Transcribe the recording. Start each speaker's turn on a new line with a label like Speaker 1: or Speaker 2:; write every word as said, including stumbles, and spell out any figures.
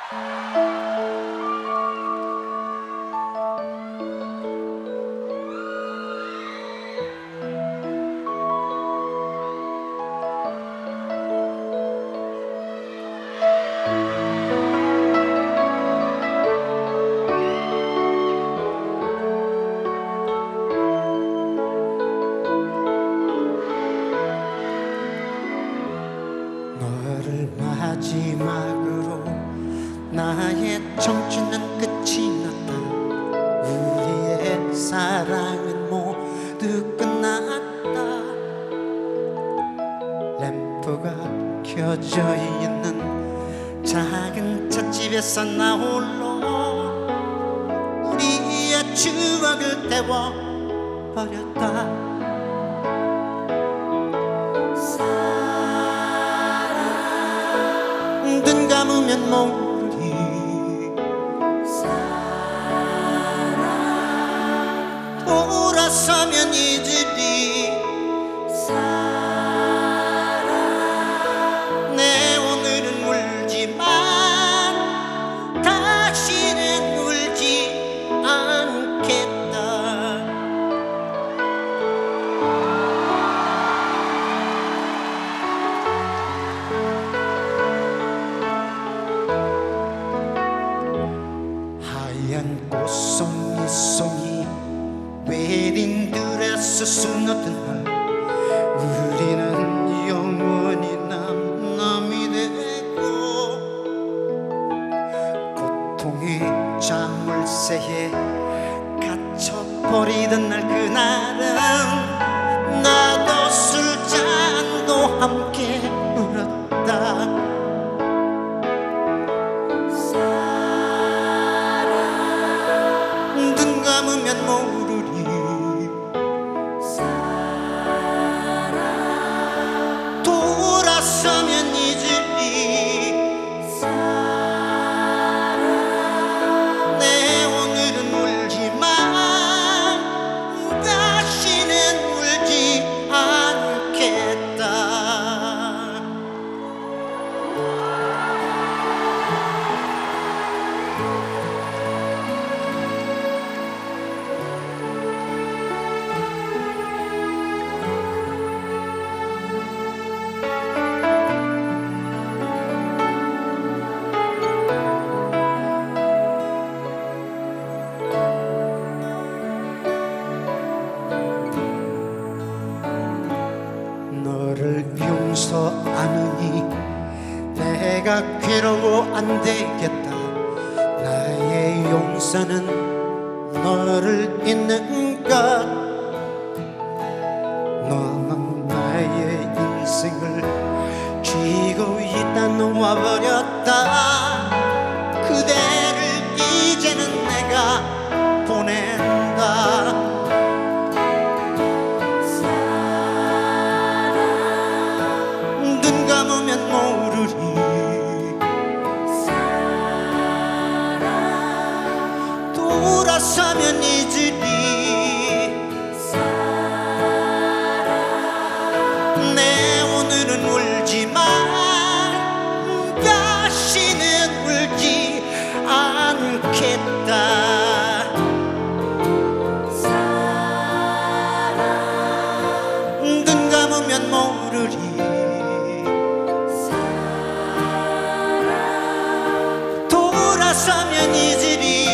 Speaker 1: 너를 마지막으로 나의 청춘은 끝이 났다. 우리의 사랑은 모두 끝났다. 램프가 켜져 있는 작은 찻집에서 나 홀로 우리의 추억을 태워버렸다. 눈 감으면 모르리 사랑 돌아서면 잊으리 사랑 내 오늘은 울지만 다시는 울지 않겠다. 하얀 꽃송이 송이 웨딩드레스 수놓던 날 우리는 영원히 남남이 되고 고통의 자물쇠에 갇혀버리던 날 그날은 나도 술잔도 함께 울었다. 눈 감으면 모르리 사랑 돌아서면 잊으리 사랑 내 오늘은 울지만 다시는 울지 않겠다. 너를 용서 안 하니 내가 괴로워 안 되겠다. 나의 용서는 너를 잊는 것. 너는 나의 인생을 쥐고 있다 놓아버렸다. 그대를 이제는 내가 보낸다. 감으면 모르리 사랑 돌아서면 잊으리 사랑 내 오늘은 울지만 다시는 울지 않겠다. 사랑 눈 감으면 모르리 돌아서면 잊으리